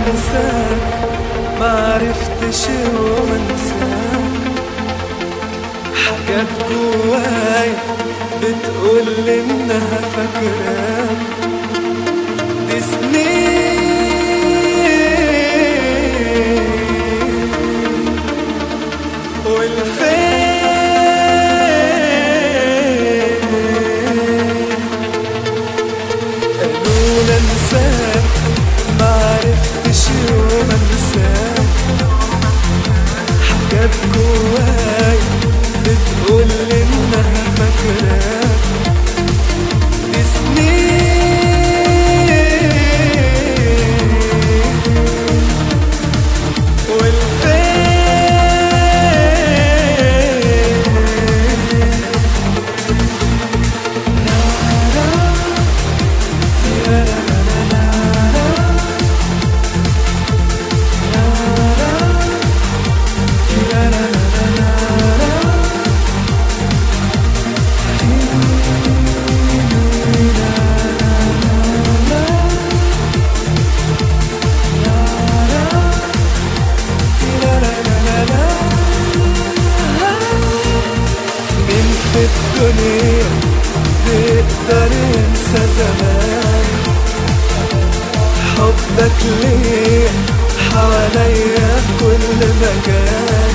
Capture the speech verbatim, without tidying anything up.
انساك، معرفتش يوم انساك. حاجات جواي بتقول انها فاكراك، دي سنين والفين قالوا انساك، معرفتش يوم انساك. حاجات جواي بتقول انها فاكراك، دي سنين في الدنيا بيقدر ينسى زمان. حبك ليه حواليا في كل مكان.